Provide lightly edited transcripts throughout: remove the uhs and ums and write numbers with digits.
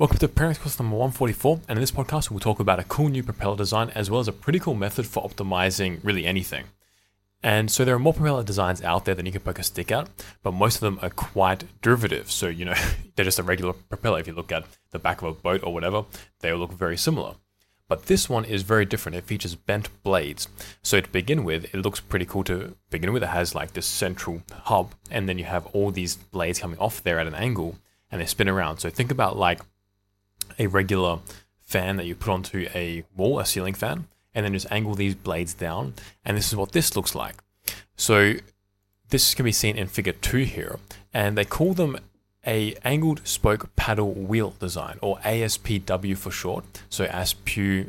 Welcome to Parents Course number 144, and in this podcast we'll talk about a cool new propeller design as well as a pretty cool method for optimizing really anything. And so there are more propeller designs out there than you can poke a stick at, but most of them are quite derivative. So, they're just a regular propeller. If you look at the back of a boat or whatever, they all look very similar. But this one is very different. It features bent blades. So to begin with, it looks pretty cool to begin with. It has like this central hub, and then you have all these blades coming off there at an angle, and they spin around. So think about like a regular fan that you put onto a wall, a ceiling fan, and then just angle these blades down. And this is what this looks like. So this can be seen in figure 2 here, and they call them a angled spoke paddle wheel design, or ASPW for short. So ASPW,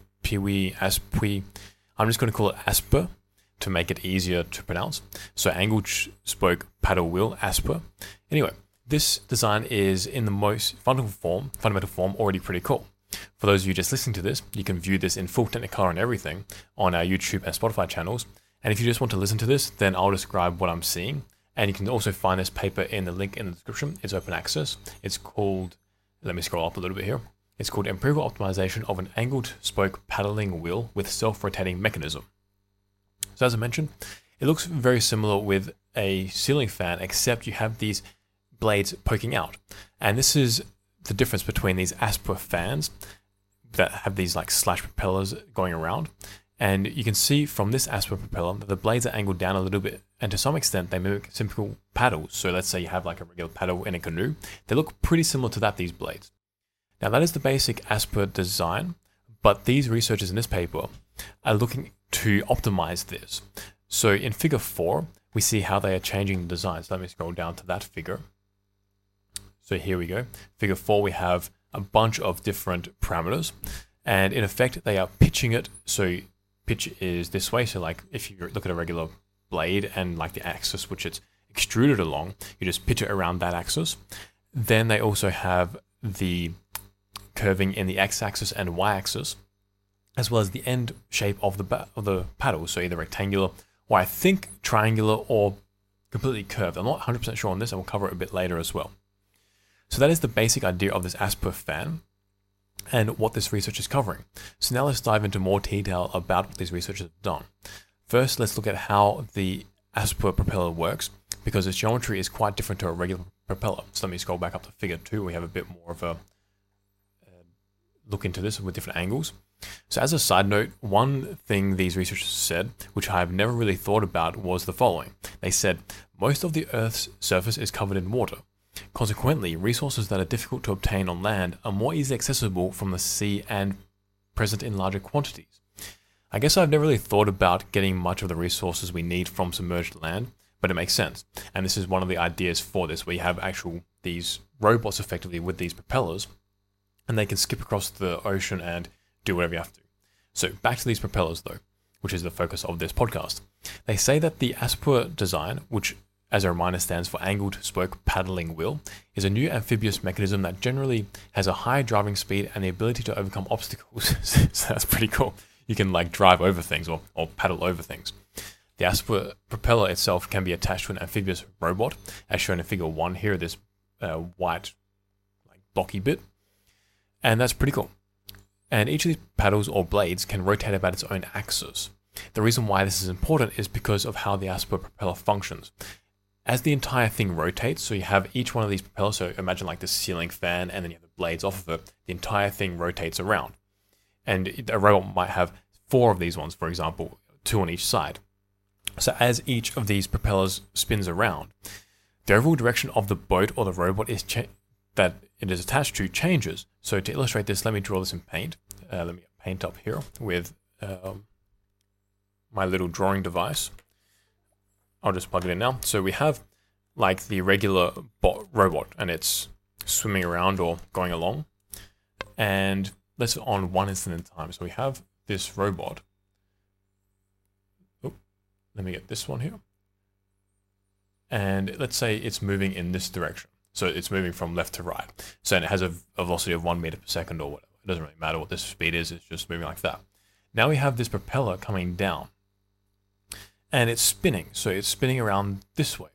ASPWI. I'm just going to call it ASPA to make it easier to pronounce. So angled spoke paddle wheel, ASPA. Anyway, this design is in the most fundamental form already pretty cool. For those of you just listening to this, you can view this in full Technicolor and everything on our YouTube and Spotify channels. And if you just want to listen to this, then I'll describe what I'm seeing. And you can also find this paper in the link in the description. It's open access. It's called, let me scroll up a little bit here. It's called Empirical Optimization of an Angled Spoke Paddling Wheel with Self-Rotating Mechanism. So as I mentioned, it looks very similar with a ceiling fan, except you have these blades poking out. And this is the difference between these ASPA fans that have these like slash propellers going around. And you can see from this ASPA propeller that the blades are angled down a little bit, and to some extent they mimic simple paddles. So let's say you have like a regular paddle in a canoe. They look pretty similar to that, these blades. Now that is the basic ASPA design, but these researchers in this paper are looking to optimize this. So in figure 4, we see how they are changing the design. So let me scroll down to that figure. So here we go. Figure 4, we have a bunch of different parameters, and in effect they are pitching it. So pitch is this way. So like if you look at a regular blade and like the axis which it's extruded along, you just pitch it around that axis. Then they also have the curving in the x-axis and y-axis, as well as the end shape of the paddle. So either rectangular, or I think triangular, or completely curved. I'm not 100% sure on this, and we'll cover it a bit later as well. So that is the basic idea of this ASPA fan and what this research is covering. So now let's dive into more detail about what these researchers have done. First, let's look at how the ASPA propeller works, because its geometry is quite different to a regular propeller. So let me scroll back up to figure 2. We have a bit more of a look into this with different angles. So as a side note, one thing these researchers said, which I have never really thought about, was the following. They said, most of the Earth's surface is covered in water. Consequently, resources that are difficult to obtain on land are more easily accessible from the sea and present in larger quantities. I guess I've never really thought about getting much of the resources we need from submerged land, but it makes sense. And this is one of the ideas for this, where you have these robots effectively with these propellers, and they can skip across the ocean and do whatever you have to. So back to these propellers though, which is the focus of this podcast. They say that the ASPA design, which as a reminder stands for Angled Spoke Paddling Wheel, is a new amphibious mechanism that generally has a high driving speed and the ability to overcome obstacles. So that's pretty cool. You can like drive over things or paddle over things. The ASPA propeller itself can be attached to an amphibious robot, as shown in figure 1 here, this white like blocky bit. And that's pretty cool. And each of these paddles or blades can rotate about its own axis. The reason why this is important is because of how the ASPA propeller functions. As the entire thing rotates, so you have each one of these propellers, so imagine like this ceiling fan, and then you have the blades off of it, the entire thing rotates around. And a robot might have 4 of these ones, for example, 2 on each side. So as each of these propellers spins around, the overall direction of the boat or the robot that it is attached to changes. So to illustrate this, let me draw this in paint. Let me paint up here with my little drawing device. I'll just plug it in now. So we have like the regular robot, and it's swimming around or going along. And let's on one instant in time. So we have this robot. Oh, let me get this one here. And let's say it's moving in this direction. So it's moving from left to right. So it has a velocity of 1 meter per second or whatever. It doesn't really matter what this speed is. It's just moving like that. Now we have this propeller coming down, and it's spinning. So it's spinning around this way.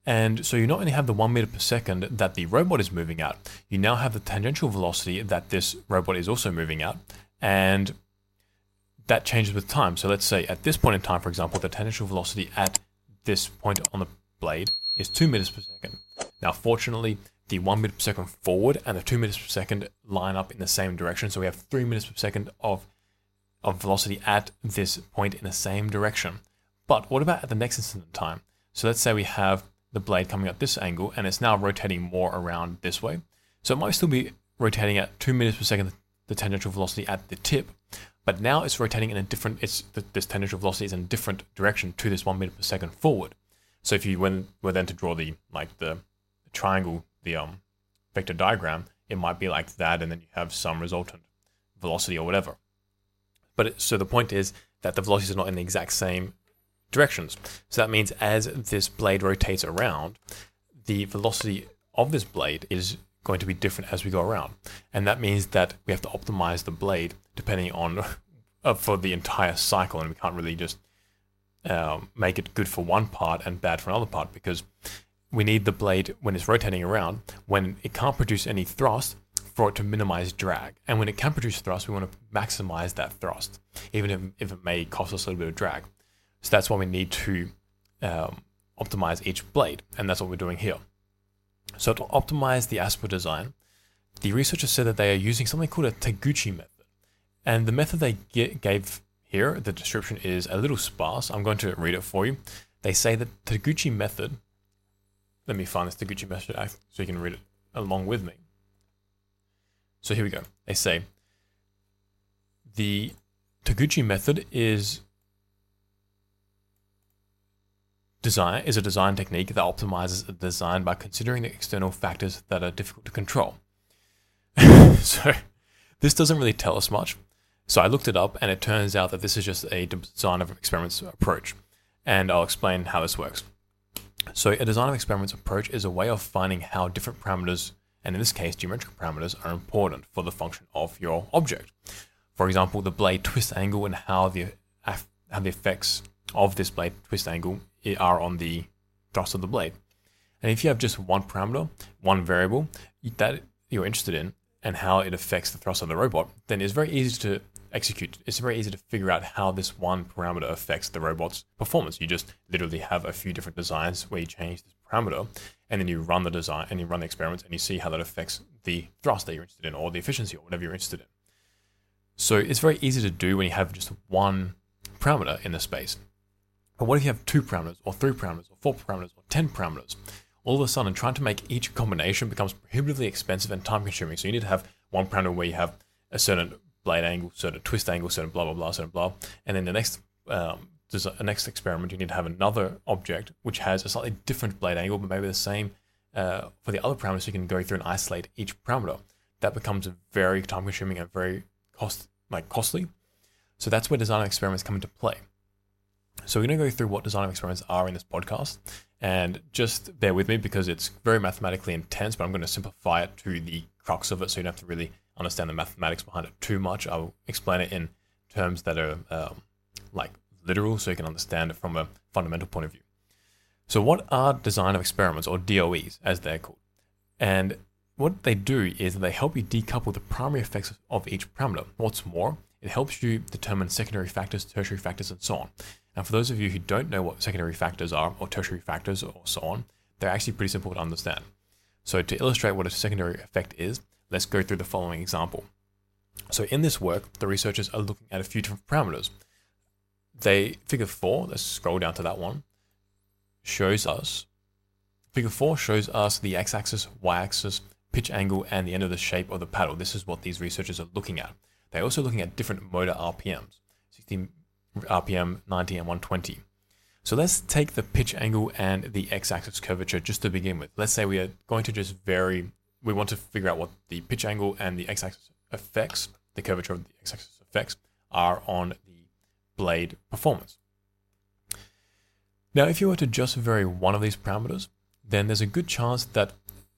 And so you not only have the 1 meter per second that the robot is moving at, you now have the tangential velocity that this robot is also moving at, and that changes with time. So let's say at this point in time, for example, the tangential velocity at this point on the blade is 2 meters per second. Now, fortunately, the 1 meter per second forward and the 2 meters per second line up in the same direction. So we have 3 meters per second of velocity at this point in the same direction. But what about at the next instant in time? So let's say we have the blade coming at this angle and it's now rotating more around this way. So it might still be rotating at 2 meters per second, the tangential velocity at the tip, but now it's rotating in a different, this tangential velocity is in a different direction to this 1 meter per second forward. So if you were then to draw the triangle, the vector diagram, it might be like that, and then you have some resultant velocity or whatever. But so the point is that the velocities are not in the exact same directions. So that means as this blade rotates around, the velocity of this blade is going to be different as we go around. And that means that we have to optimize the blade depending on for the entire cycle, and we can't really just make it good for one part and bad for another part, because we need the blade, when it's rotating around, when it can't produce any thrust, for it to minimize drag. And when it can produce thrust, we want to maximize that thrust, even if it may cost us a little bit of drag. So that's why we need to optimize each blade, and that's what we're doing here. So to optimize the ASPER design, the researchers said that they are using something called a Taguchi method. And the method they gave here, the description is a little sparse. I'm going to read it for you. They say that Taguchi method, let me find this Taguchi method so you can read it along with me. So here we go. They say the Taguchi method is a design technique that optimizes a design by considering the external factors that are difficult to control. So this doesn't really tell us much. So I looked it up, and it turns out that this is just a design of experiments approach. And I'll explain how this works. So a design of experiments approach is a way of finding how different parameters, and in this case geometric parameters, are important for the function of your object. For example, the blade twist angle and how the effects of this blade twist angle are on the thrust of the blade. And if you have just one parameter, one variable that you're interested in, and how it affects the thrust of the robot, then it's very easy to execute. It's very easy to figure out how this one parameter affects the robot's performance. You just literally have a few different designs where you change this parameter, and then you run the design and you run the experiments, and you see how that affects the thrust that you're interested in, or the efficiency, or whatever you're interested in. So it's very easy to do when you have just one parameter in the space. But what if you have 2 parameters, or 3 parameters, or 4 parameters, or 10 parameters? All of a sudden, trying to make each combination becomes prohibitively expensive and time consuming. So you need to have one parameter where you have a certain blade angle, certain twist angle, certain blah, blah, blah, certain blah. And then the next experiment, you need to have another object which has a slightly different blade angle, but maybe the same for the other parameters, so you can go through and isolate each parameter. That becomes very time consuming and very costly. So that's where design experiments come into play. So we're going to go through what design experiments are in this podcast, and just bear with me because it's very mathematically intense, but I'm going to simplify it to the crux of it so you don't have to really understand the mathematics behind it too much. I'll explain it in terms that are literal, so you can understand it from a fundamental point of view. So what are design of experiments, or DOEs as they're called? And what they do is they help you decouple the primary effects of each parameter. What's more, it helps you determine secondary factors, tertiary factors, and so on. And for those of you who don't know what secondary factors are, or tertiary factors, or so on, they're actually pretty simple to understand. So to illustrate what a secondary effect is, let's go through the following example. So in this work, the researchers are looking at a few different parameters. Figure 4, let's scroll down to that one, Figure 4 shows us the x-axis, y-axis, pitch angle, and the end of the shape of the paddle. This is what these researchers are looking at. They're also looking at different motor RPMs, 60 RPM, 90, and 120. So let's take the pitch angle and the x-axis curvature just to begin with. Let's say we are going to we want to figure out what the pitch angle and the x-axis effects, the curvature of the x-axis effects, are on the blade performance. Now, if you were to just vary one of these parameters, then there's a good chance that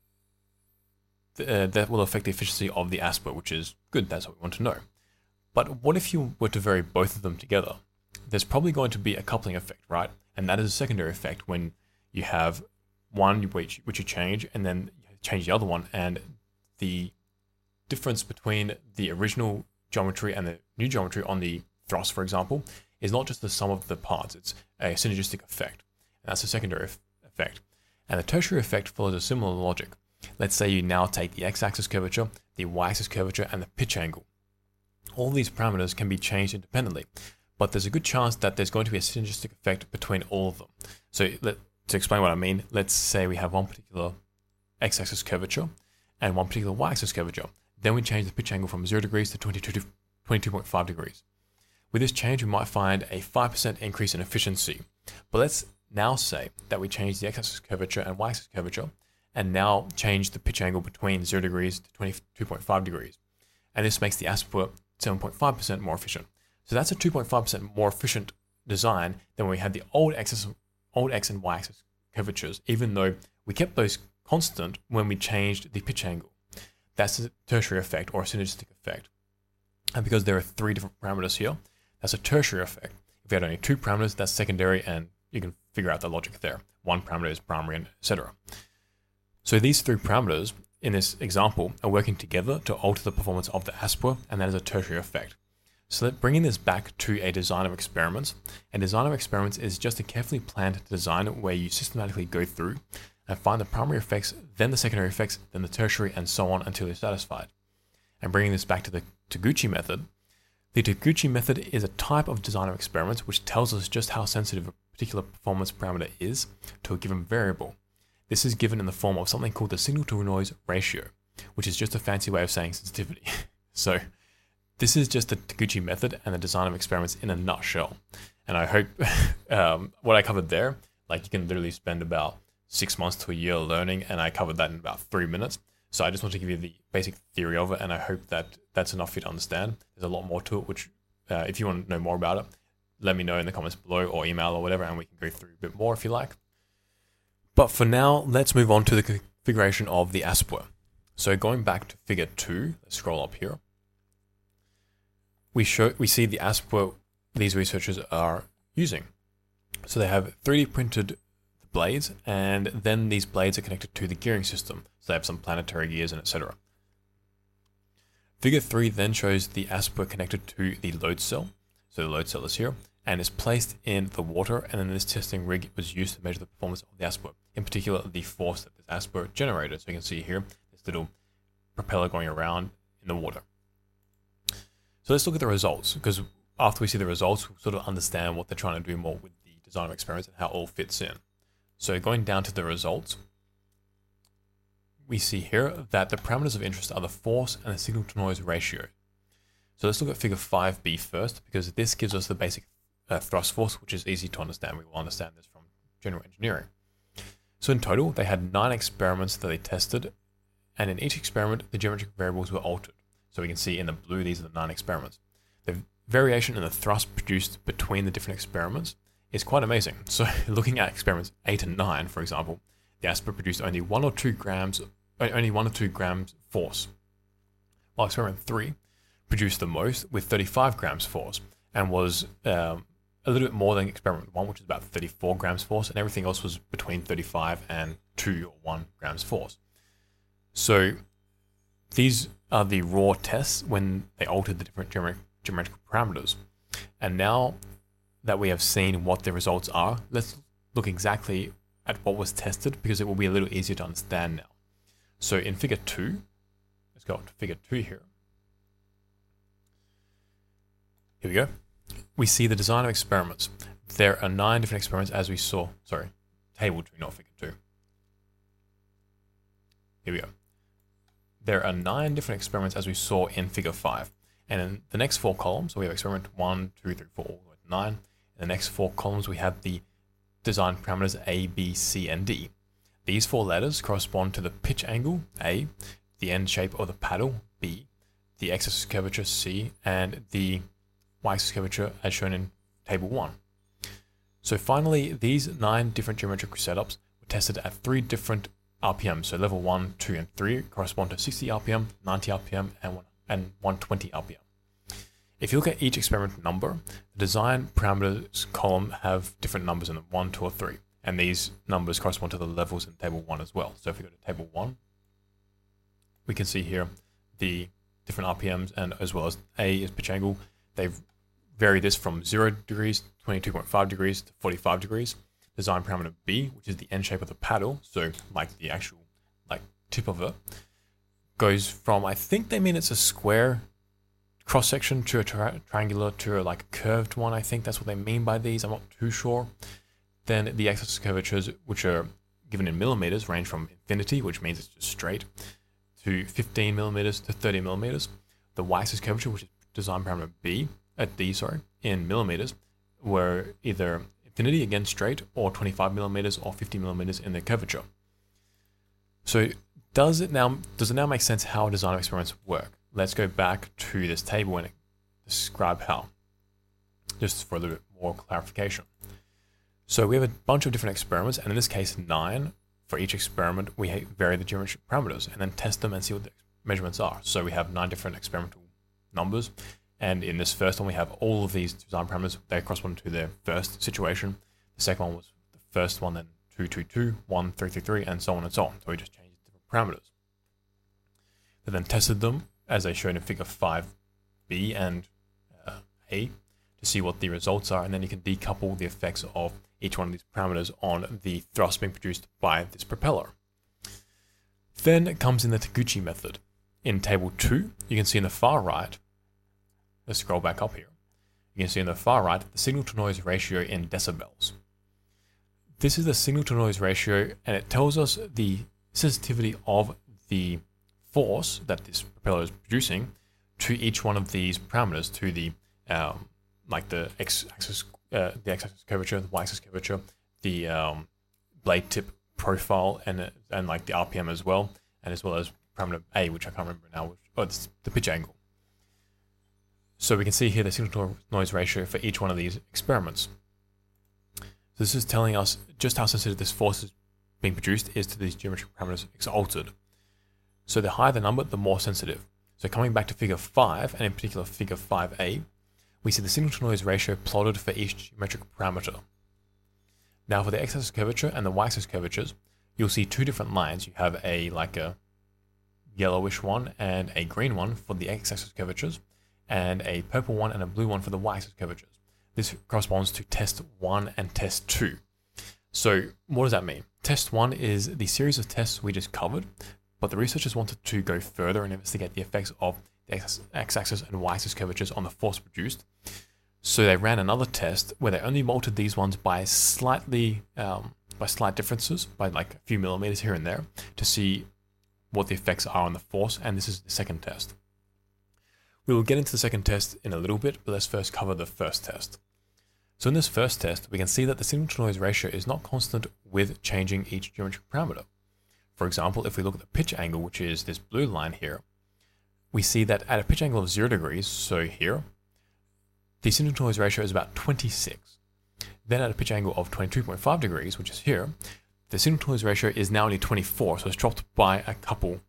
that will affect the efficiency of the ASPER, which is good. That's what we want to know. But what if you were to vary both of them together? There's probably going to be a coupling effect, right? And that is a secondary effect when you have one which you change, and then change the other one, and the difference between the original geometry and the new geometry on the thrust, for example, is not just the sum of the parts, it's a synergistic effect. And that's a secondary effect. And the tertiary effect follows a similar logic. Let's say you now take the x-axis curvature, the y-axis curvature, and the pitch angle. All these parameters can be changed independently, but there's a good chance that there's going to be a synergistic effect between all of them. So to explain what I mean, let's say we have one particular x-axis curvature and one particular y-axis curvature. Then we change the pitch angle from 0 degrees to 22.5 degrees. With this change, we might find a 5% increase in efficiency. But let's now say that we change the x-axis curvature and y-axis curvature, and now change the pitch angle between 0 degrees to 22.5 degrees. And this makes the Aspua 7.5% more efficient. So that's a 2.5% more efficient design than when we had the old x and y-axis curvatures, even though we kept those constant when we changed the pitch angle. That's a tertiary effect or a synergistic effect. And because there are 3 different parameters here, that's a tertiary effect. If you had only 2 parameters, that's secondary, and you can figure out the logic there. 1 parameter is primary, and etc. So these 3 parameters in this example are working together to alter the performance of the Aspua, and that is a tertiary effect. So bringing this back to a design of experiments. A design of experiments is just a carefully planned design where you systematically go through and find the primary effects, then the secondary effects, then the tertiary, and so on until you're satisfied. And bringing this back to the Taguchi method, the Taguchi method is a type of design of experiments which tells us just how sensitive a particular performance parameter is to a given variable. This is given in the form of something called the signal-to-noise ratio, which is just a fancy way of saying sensitivity. So this is just the Taguchi method and the design of experiments in a nutshell. And I hope what I covered there, like you can literally spend about 6 months to a year learning, and I covered that in about 3 minutes. So I just want to give you the basic theory of it, and I hope that that's enough for you to understand. There's a lot more to it, which if you want to know more about it, let me know in the comments below or email or whatever, and we can go through a bit more if you like. But for now, let's move on to the configuration of the Aspua. So going back to figure 2, let's scroll up here. We see the Aspua these researchers are using. So they have 3D printed blades, and then these blades are connected to the gearing system. So they have some planetary gears and etc. Figure 3 then shows the Aspua connected to the load cell. So the load cell is here, and is placed in the water, and then this testing rig was used to measure the performance of the Aspua, in particular the force that this Aspua generated. So you can see here, this little propeller going around in the water. So let's look at the results, because after we see the results, we'll sort of understand what they're trying to do more with the design of experiments and how it all fits in. So going down to the results, we see here that the parameters of interest are the force and the signal-to-noise ratio. So let's look at figure 5b first, because this gives us the basic thrust force, which is easy to understand. We will understand this from general engineering. So in total, they had 9 experiments that they tested, and in each experiment, the geometric variables were altered. So we can see in the blue, these are the 9 experiments. The variation in the thrust produced between the different experiments is quite amazing. So looking at experiments 8 and 9, for example, the Aspua produced only 1 or 2 grams force, while experiment 3 produced the most with 35 grams force, and was a little bit more than experiment 1, which is about 34 grams force, and everything else was between 35 and 2 or 1 grams force. So these are the raw tests when they altered the different geometrical parameters. And now that we have seen what the results are, let's look exactly at what was tested, because it will be a little easier to understand now. So in figure 2, let's go up to figure 2 here. Here we go. We see the design of experiments. There are 9 different experiments as we saw. Sorry, table 2, not figure 2. Here we go. There are 9 different experiments as we saw in figure 5. And in the next 4 columns, so we have experiment 1, 2, 3, 4, all the way to 9. In the next 4 columns, we have the design parameters A, B, C, and D. These 4 letters correspond to the pitch angle, A, the end shape of the paddle, B, the x-axis curvature, C, and the y-axis curvature as shown in table 1. So finally, these 9 different geometric setups were tested at 3 different RPM. So level 1, 2, and 3 correspond to 60 RPM, 90 RPM, and 120 RPM. If you look at each experiment number, the design parameters column have different numbers in them, 1, 2, or 3. And these numbers correspond to the levels in table 1 as well. So if we go to table 1, we can see here the different RPMs, and as well as A is pitch angle. They've varied this from 0 degrees, 22.5 degrees to 45 degrees. Design parameter B, which is the end shape of the paddle, so like the actual tip of it, goes from, I think they mean it's a square cross section to a triangular to a curved one. I think that's what they mean by these. I'm not too sure. Then the x-axis curvatures, which are given in millimeters, range from infinity, which means it's just straight, to 15 millimeters to 30 millimeters. The y-axis curvature, which is design parameter D, in millimeters, were either infinity, again straight, or 25 millimeters or 50 millimeters in their curvature. So does it now make sense how design experiments work? Let's go back to this table and describe how, just for a little bit more clarification. So we have a bunch of different experiments, and in this case 9. For each experiment, we vary the geometric parameters and then test them and see what the measurements are. So we have 9 different experimental numbers, and in this first one we have all of these design parameters. They correspond to their first situation. The second one was the first one, then 2, 2, 2, 1, 3, 3, 3, and so on and so on. So we just changed different parameters. They then tested them as they showed in figure 5b and A to see what the results are, and then you can decouple the effects of each one of these parameters on the thrust being produced by this propeller. Then it comes in the Taguchi method. In table 2, you can see in the far right, let's scroll back up here, you can see in the far right the signal to noise ratio in decibels. This is the signal to noise ratio, and it tells us the sensitivity of the force that this propeller is producing to each one of these parameters, to the the x-axis curvature, the y-axis curvature, the blade tip profile, and like the RPM as well as parameter A, which I can't remember now, it's the pitch angle. So we can see here the signal to noise ratio for each one of these experiments. So this is telling us just how sensitive this force is being produced is to these geometric parameters altered. So the higher the number, the more sensitive. So coming back to figure 5, and in particular figure 5a, we see the signal to noise ratio plotted for each geometric parameter. Now for the x-axis curvature and the y-axis curvatures, you'll see 2 different lines. You have a yellowish one and a green one for the x-axis curvatures, and a purple one and a blue one for the y-axis curvatures. This corresponds to test 1 and test 2. So what does that mean? Test 1 is the series of tests we just covered, but the researchers wanted to go further and investigate the effects of the x-axis and y-axis curvatures on the force produced. So they ran another test where they only altered these ones by slight differences, by a few millimeters here and there, to see what the effects are on the force, and this is the second test. We will get into the second test in a little bit, but let's first cover the first test. So in this first test, we can see that the signal to noise ratio is not constant with changing each geometric parameter. For example, if we look at the pitch angle, which is this blue line here, we see that at a pitch angle of 0 degrees, so here, the signal to noise ratio is about 26. Then at a pitch angle of 22.5 degrees, which is here, the signal to noise ratio is now only 24, so it's dropped by a couple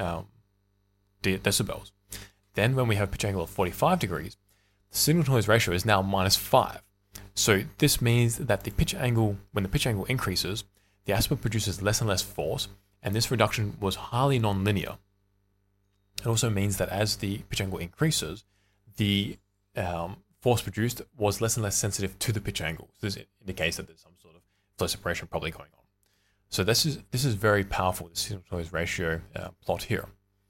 decibels. Then when we have a pitch angle of 45 degrees, the signal to noise ratio is now -5. So this means that when the pitch angle increases, the aspect produces less and less force, and this reduction was highly non-linear. It also means that as the pitch angle increases, the force produced was less and less sensitive to the pitch angle. So this indicates that there's some sort of flow separation probably going on. So this is very powerful, the signal to noise ratio plot here.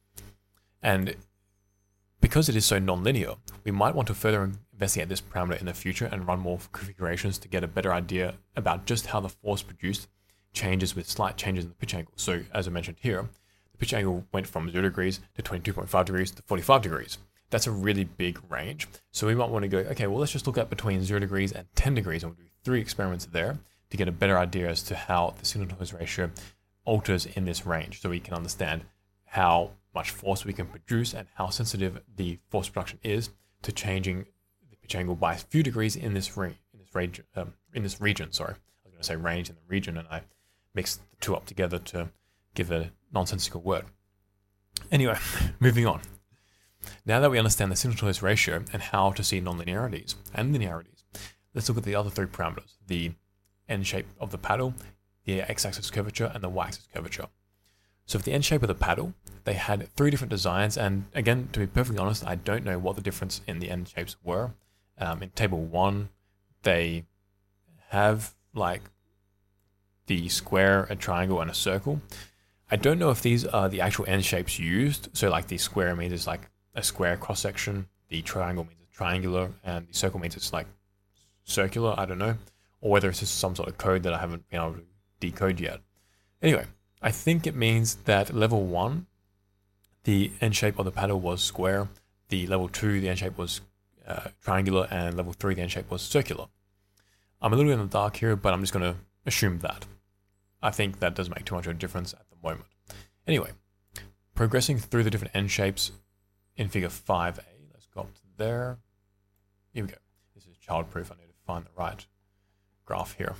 And because it is so non-linear, we might want to further investigate this parameter in the future and run more configurations to get a better idea about just how the force produced changes with slight changes in the pitch angle. So as I mentioned here, the pitch angle went from 0 degrees to 22.5 degrees to 45 degrees. That's a really big range. So we might want to go, okay, well, let's just look at between 0 degrees and 10 degrees, and we'll do 3 experiments there to get a better idea as to how the signal to noise ratio alters in this range, so we can understand how much force we can produce and how sensitive the force production is to changing the pitch angle by a few degrees in this region. Sorry, I was going to say range in the region, and I mixed the two up together to give a nonsensical word. Anyway, moving on. Now that we understand the signal to noise ratio and how to see nonlinearities and linearities, let's look at the other 3 parameters: the end shape of the paddle, the x-axis curvature, and the y-axis curvature. So for the end shape of the paddle, they had 3 different designs, and again, to be perfectly honest, I don't know what the difference in the end shapes were. In table 1, they have like the square, a triangle, and a circle. I don't know if these are the actual end shapes used. So like the square means it's like a square cross section, the triangle means it's triangular, and the circle means it's like circular. I don't know, or whether it's just some sort of code that I haven't been able to decode yet. Anyway, I think it means that level 1, the end shape of the paddle was square. The level 2, the end shape was triangular, and level 3, the end shape was circular. I'm a little in the dark here, but I'm just going to assume that. I think that doesn't make too much of a difference at the moment. Anyway, progressing through the different end shapes in figure 5a. Let's go up to there. Here we go. This is childproof. I need to find the right graph here.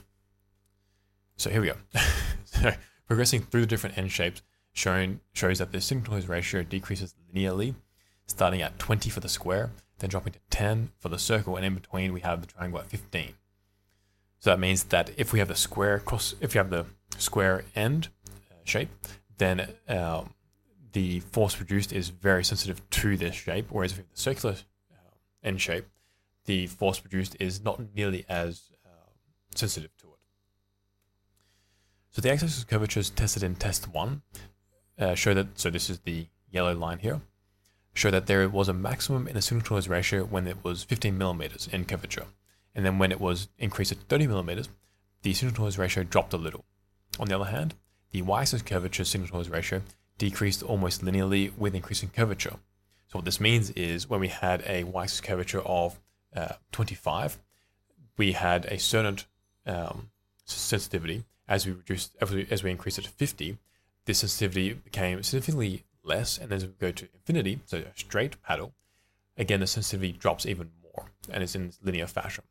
So here we go. So progressing through the different end shapes shows that the signal-to-noise ratio decreases linearly, starting at 20 for the square, then dropping to 10 for the circle, and in between we have the triangle at 15. So that means that if we have the square end shape, then the force produced is very sensitive to this shape, whereas if we have the circular end shape, the force produced is not nearly as sensitive to it. So the x-axis curvatures tested in test 1 show that, so this is the yellow line here, show that there was a maximum in the signal-to-noise ratio when it was 15 millimeters in curvature. And then when it was increased to 30 millimeters, the signal-to-noise ratio dropped a little. On the other hand, the y-axis curvature signal-to-noise ratio decreased almost linearly with increasing curvature. So what this means is when we had a y-axis curvature of 25, we had a certain sensitivity. As we increased it to 50, this sensitivity became significantly less, and as we go to infinity, so a straight paddle, again the sensitivity drops even more, and it's in this linear fashion.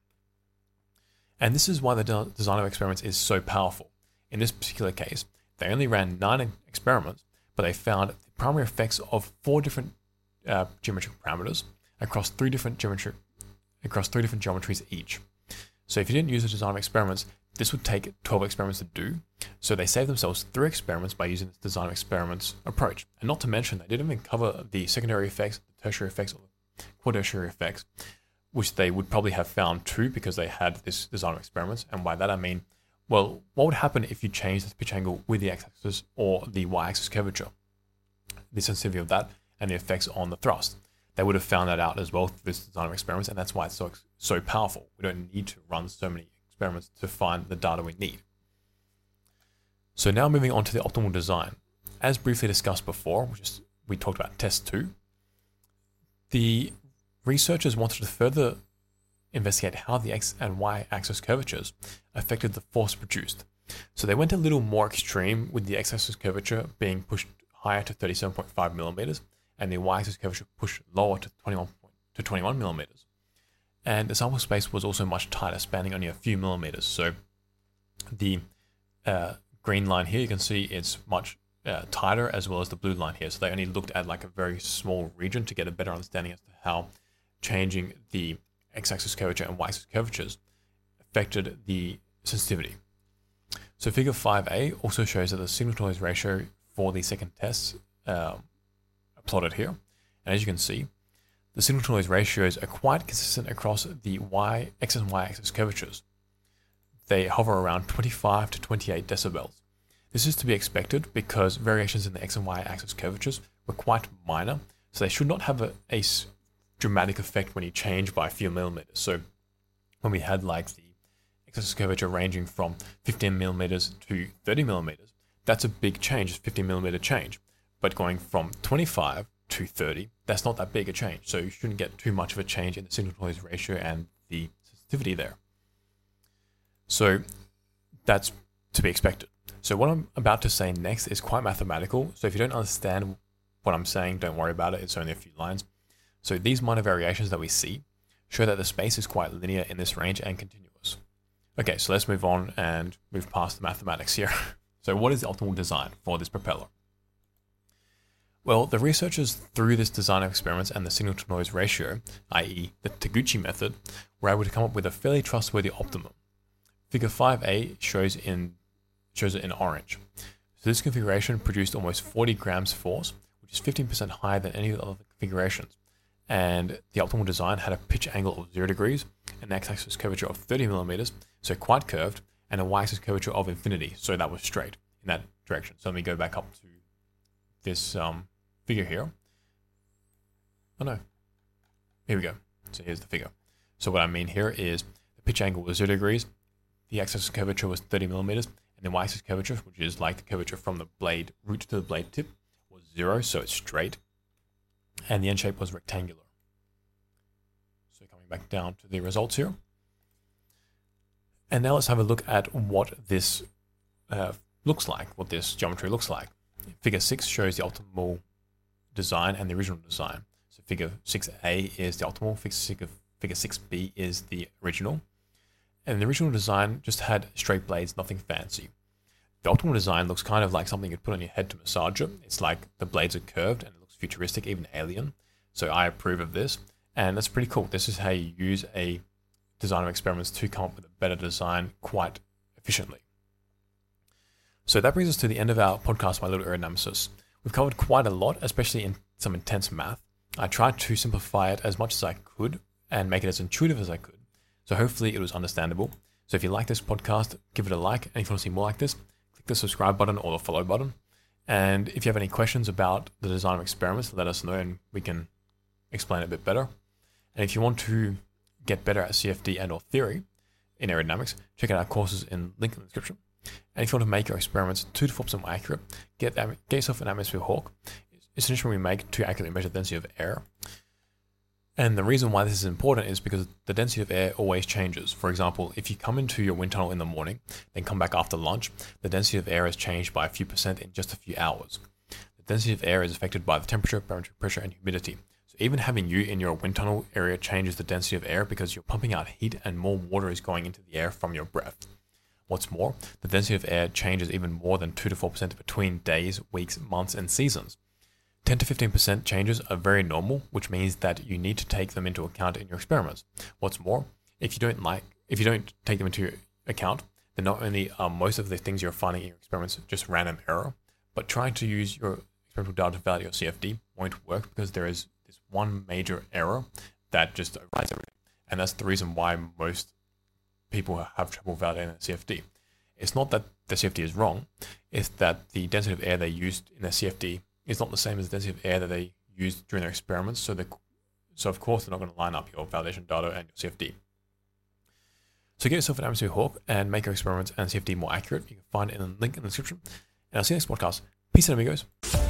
And this is why the design of experiments is so powerful. In this particular case, they only ran 9 experiments, but they found the primary effects of 4 different geometric parameters across 3 different geometries each. So if you didn't use the design of experiments, this would take 12 experiments to do. So they saved themselves 3 experiments by using this design of experiments approach. And not to mention, they didn't even cover the secondary effects, the tertiary effects, or the quaternary effects, which they would probably have found too because they had this design of experiments. And by that I mean, well, what would happen if you changed the pitch angle with the x-axis or the y-axis curvature? The sensitivity of that and the effects on the thrust. They would have found that out as well through this design of experiments, and that's why it's so powerful. We don't need to run so many experiments to find the data we need. So now moving on to the optimal design. As briefly discussed before, we talked about test 2, the researchers wanted to further investigate how the x and y axis curvatures affected the force produced. So they went a little more extreme with the x-axis curvature being pushed higher to 37.5 millimeters and the y-axis curvature pushed lower to 21 millimeters. And the sample space was also much tighter, spanning only a few millimeters. So the green line here, you can see it's much tighter, as well as the blue line here. So they only looked at like a very small region to get a better understanding as to how changing the x-axis curvature and y-axis curvatures affected the sensitivity. So figure 5a also shows that the signal-to-noise ratio for the second tests plotted here. And as you can see, the signal-to-noise ratios are quite consistent across the x and y-axis curvatures. They hover around 25 to 28 decibels. This is to be expected because variations in the x and y-axis curvatures were quite minor, so they should not have a dramatic effect when you change by a few millimeters. So when we had like the x-axis curvature ranging from 15 millimeters to 30 millimeters, that's a big change, it's a 15 millimeter change. But going from 25 to 30, that's not that big a change. So you shouldn't get too much of a change in the signal-to-noise ratio and the sensitivity there. So that's to be expected. So what I'm about to say next is quite mathematical. So if you don't understand what I'm saying, don't worry about it. It's only a few lines. So these minor variations that we see show that the space is quite linear in this range and continuous. Okay, so let's move on and move past the mathematics here. So what is the optimal design for this propeller? Well, the researchers through this design of experiments and the signal-to-noise ratio, i.e. the Taguchi method, were able to come up with a fairly trustworthy optimum. Figure 5a shows it in orange. So this configuration produced almost 40 grams force, which is 15% higher than any of the other configurations. And the optimal design had a pitch angle of 0 degrees, an x-axis curvature of 30 millimeters, so quite curved, and a y-axis curvature of infinity, so that was straight in that direction. So let me go back up to this figure here. Oh no, here we go. So here's the figure. So what I mean here is the pitch angle was 0 degrees, the x-axis curvature was 30 millimeters, and the y-axis curvature, which is like the curvature from the blade root to the blade tip, was 0, so it's straight. And the end shape was rectangular. So coming back down to the results here. And now let's have a look at what this looks like, what this geometry looks like. Figure 6 shows the optimal design and the original design. So figure 6a is the optimal, figure 6b is the original. And the original design just had straight blades, nothing fancy. The optimal design looks kind of like something you'd put on your head to massage it. It's like the blades are curved and it looks futuristic, even alien. So I approve of this. And that's pretty cool. This is how you use a design of experiments to come up with a better design quite efficiently. So that brings us to the end of our podcast, My Little Aeronemesis. We've covered quite a lot, especially in some intense math. I tried to simplify it as much as I could and make it as intuitive as I could. So hopefully it was understandable. So if you like this podcast, give it a like. And if you want to see more like this, click the subscribe button or the follow button. And if you have any questions about the design of experiments, let us know and we can explain it a bit better. And if you want to get better at CFD and or theory in aerodynamics, check out our courses in link in the description. And if you want to make your experiments 2 to 4% more accurate, get yourself an Atmosphere Hawk. It's an instrument we make to accurately measure the density of air. And the reason why this is important is because the density of air always changes. For example, if you come into your wind tunnel in the morning, then come back after lunch, the density of air has changed by a few percent in just a few hours. The density of air is affected by the temperature, barometric pressure, and humidity. So even having you in your wind tunnel area changes the density of air because you're pumping out heat and more water is going into the air from your breath. What's more, the density of air changes even more than 2 to 4% between days, weeks, months, and seasons. 10 to 15% changes are very normal, which means that you need to take them into account in your experiments. What's more, if you don't take them into account, then not only are most of the things you're finding in your experiments just random error, but trying to use your experimental data to validate your CFD won't work because there is this one major error that just overrides everything. And that's the reason why most people have trouble validating their CFD. It's not that the CFD is wrong, it's that the density of air they used in their CFD is not the same as the density of air that they used during their experiments. So of course, they're not going to line up your validation data and your CFD. So get yourself an Atmosphere Hawk and make your experiments and CFD more accurate. You can find it in the link in the description. And I'll see you next podcast. Peace out, amigos.